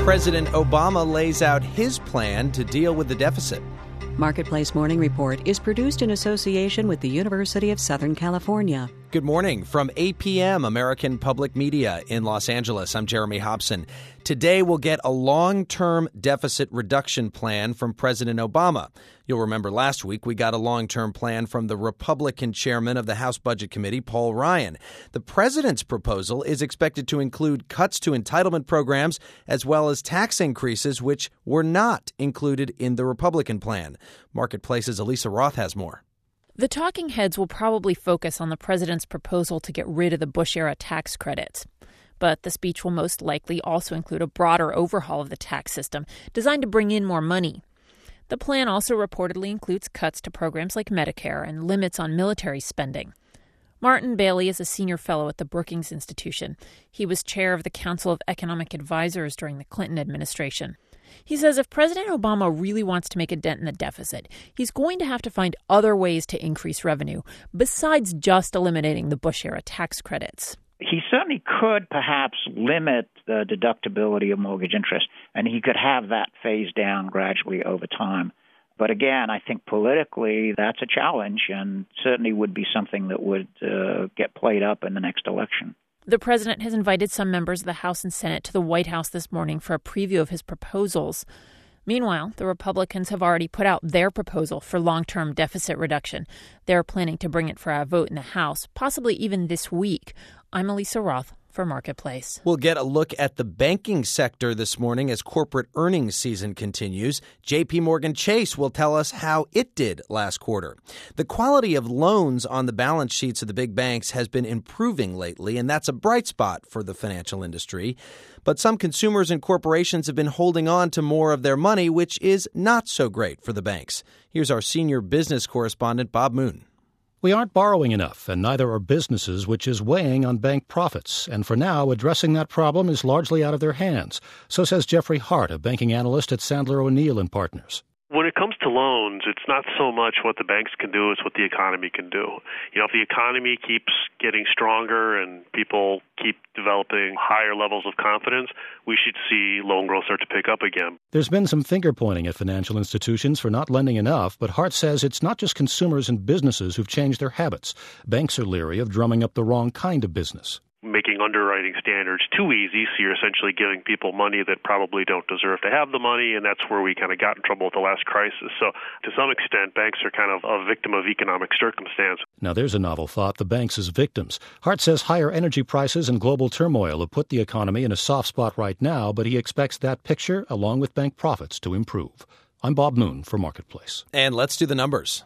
President Obama lays out his plan to deal with the deficit. Marketplace Morning Report is produced in association with the University of Southern California. Good morning from APM, American Public Media in Los Angeles. I'm Jeremy Hobson. Today we'll get a long-term deficit reduction plan from President Obama. You'll remember last week we got a long-term plan from the Republican chairman of the House Budget Committee, Paul Ryan. The president's proposal is expected to include cuts to entitlement programs as well as tax increases, which were not included in the Republican plan. Marketplace's Elisa Roth has more. The talking heads will probably focus on the president's proposal to get rid of the Bush-era tax credits. But the speech will most likely also include a broader overhaul of the tax system designed to bring in more money. The plan also reportedly includes cuts to programs like Medicare and limits on military spending. Martin Bailey is a senior fellow at the Brookings Institution. He was chair of the Council of Economic Advisors during the Clinton administration. He says if President Obama really wants to make a dent in the deficit, he's going to have to find other ways to increase revenue besides just eliminating the Bush-era tax credits. He certainly could perhaps limit the deductibility of mortgage interest, and he could have that phased down gradually over time. But again, I think politically that's a challenge and certainly would be something that would get played up in the next election. The president has invited some members of the House and Senate to the White House this morning for a preview of his proposals. Meanwhile, the Republicans have already put out their proposal for long-term deficit reduction. They're planning to bring it for a vote in the House, possibly even this week. I'm Elisa Roth for Marketplace. We'll get a look at the banking sector this morning as corporate earnings season continues. J.P. Morgan Chase will tell us how it did last quarter. The quality of loans on the balance sheets of the big banks has been improving lately, and that's a bright spot for the financial industry. But some consumers and corporations have been holding on to more of their money, which is not so great for the banks. Here's our senior business correspondent, Bob Moon. We aren't borrowing enough, and neither are businesses, which is weighing on bank profits. And for now, addressing that problem is largely out of their hands. So says Jeffrey Hart, a banking analyst at Sandler O'Neill & Partners. When it comes to loans, it's not so much what the banks can do, it's what the economy can do. If the economy keeps getting stronger and people keep developing higher levels of confidence, we should see loan growth start to pick up again. There's been some finger-pointing at financial institutions for not lending enough, but Hart says it's not just consumers and businesses who've changed their habits. Banks are leery of drumming up the wrong kind of business. Making underwriting standards too easy, so you're essentially giving people money that probably don't deserve to have the money, and that's where we kind of got in trouble with the last crisis. So to some extent, banks are kind of a victim of economic circumstance. Now there's a novel thought, the banks as victims. Hart says higher energy prices and global turmoil have put the economy in a soft spot right now, but he expects that picture, along with bank profits, to improve. I'm Bob Moon for Marketplace. And let's do the numbers.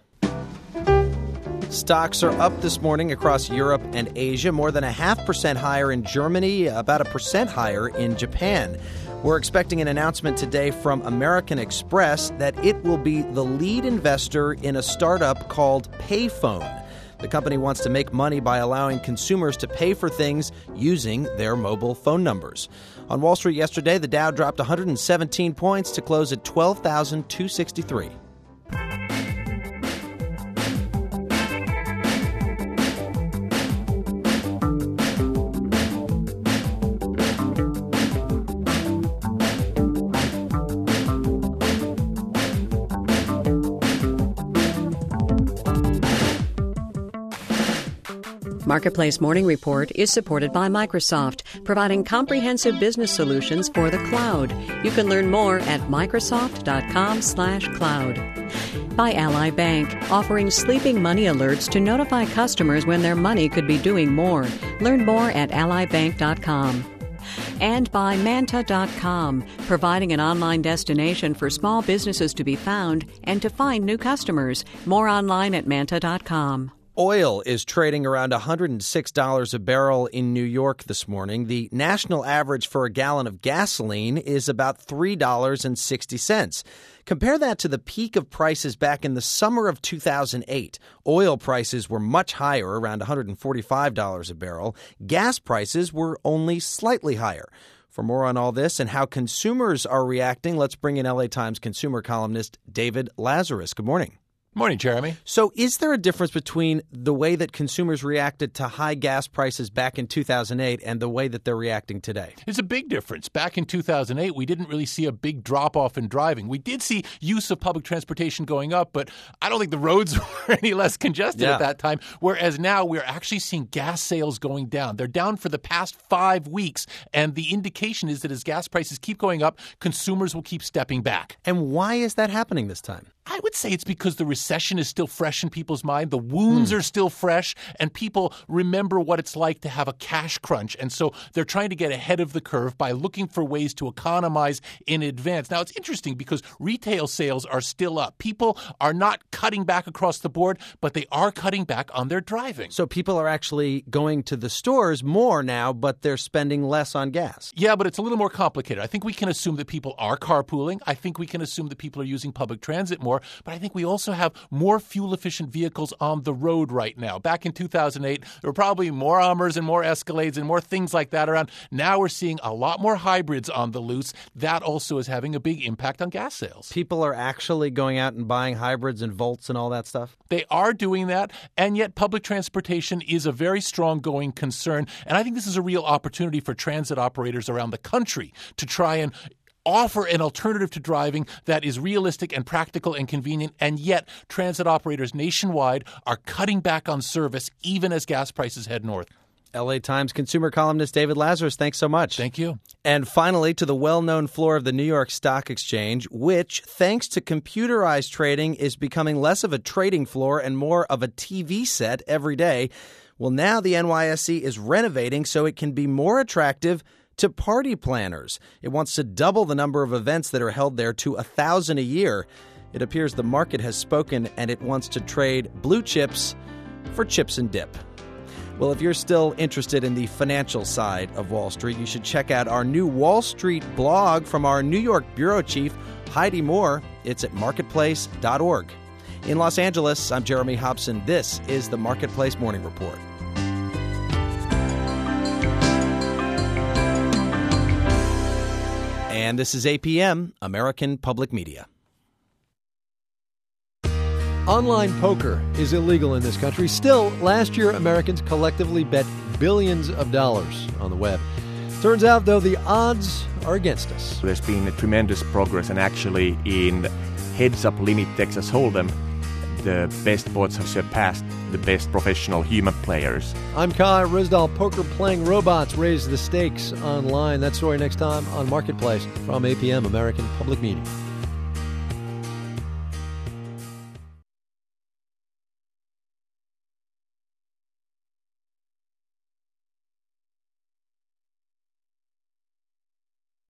Stocks are up this morning across Europe and Asia, more than 0.5% higher in Germany, about 1% higher in Japan. We're expecting an announcement today from American Express that it will be the lead investor in a startup called Payphone. The company wants to make money by allowing consumers to pay for things using their mobile phone numbers. On Wall Street yesterday, the Dow dropped 117 points to close at 12,263. Marketplace Morning Report is supported by Microsoft, providing comprehensive business solutions for the cloud. You can learn more at Microsoft.com/cloud. By Ally Bank, offering sleeping money alerts to notify customers when their money could be doing more. Learn more at allybank.com. And by Manta.com, providing an online destination for small businesses to be found and to find new customers. More online at Manta.com. Oil is trading around $106 a barrel in New York this morning. The national average for a gallon of gasoline is about $3.60. Compare that to the peak of prices back in the summer of 2008. Oil prices were much higher, around $145 a barrel. Gas prices were only slightly higher. For more on all this and how consumers are reacting, let's bring in LA Times consumer columnist David Lazarus. Good morning. Morning, Jeremy. So is there a difference between the way that consumers reacted to high gas prices back in 2008 and the way that they're reacting today? It's a big difference. Back in 2008, we didn't really see a big drop-off in driving. We did see use of public transportation going up, but I don't think the roads were any less congested at that time, whereas now we're actually seeing gas sales going down. They're down for the past 5 weeks, and the indication is that as gas prices keep going up, consumers will keep stepping back. And why is that happening this time? I would say it's because the recession is still fresh in people's mind. The wounds are still fresh, and people remember what it's like to have a cash crunch. And so they're trying to get ahead of the curve by looking for ways to economize in advance. Now, it's interesting because retail sales are still up. People are not cutting back across the board, but they are cutting back on their driving. So people are actually going to the stores more now, but they're spending less on gas. Yeah, but it's a little more complicated. I think we can assume that people are carpooling. I think we can assume that people are using public transit more. But I think we also have more fuel-efficient vehicles on the road right now. Back in 2008, there were probably more Hummers and more Escalades and more things like that around. Now we're seeing a lot more hybrids on the loose. That also is having a big impact on gas sales. People are actually going out and buying hybrids and Volts and all that stuff? They are doing that, and yet public transportation is a very strong going concern. And I think this is a real opportunity for transit operators around the country to try and offer an alternative to driving that is realistic and practical and convenient, and yet transit operators nationwide are cutting back on service even as gas prices head north. LA Times consumer columnist David Lazarus, thanks so much. Thank you. And finally, to the well-known floor of the New York Stock Exchange, which, thanks to computerized trading, is becoming less of a trading floor and more of a TV set every day. Well, now the NYSE is renovating so it can be more attractive to party planners. It wants to double the number of events that are held there to 1,000 a year. It appears the market has spoken and it wants to trade blue chips for chips and dip. Well, if you're still interested in the financial side of Wall Street, you should check out our new Wall Street blog from our New York bureau chief, Heidi Moore. It's at marketplace.org. In Los Angeles, I'm Jeremy Hobson. This is the Marketplace Morning Report. And this is APM, American Public Media. Online poker is illegal in this country. Still, last year, Americans collectively bet billions of dollars on the web. Turns out, though, the odds are against us. There's been a tremendous progress, and actually in heads-up limit Texas Hold'em, the best bots have surpassed the best professional human players. I'm Kai Ryssdal. Poker-playing robots raise the stakes online. That story next time on Marketplace from APM, American Public Media.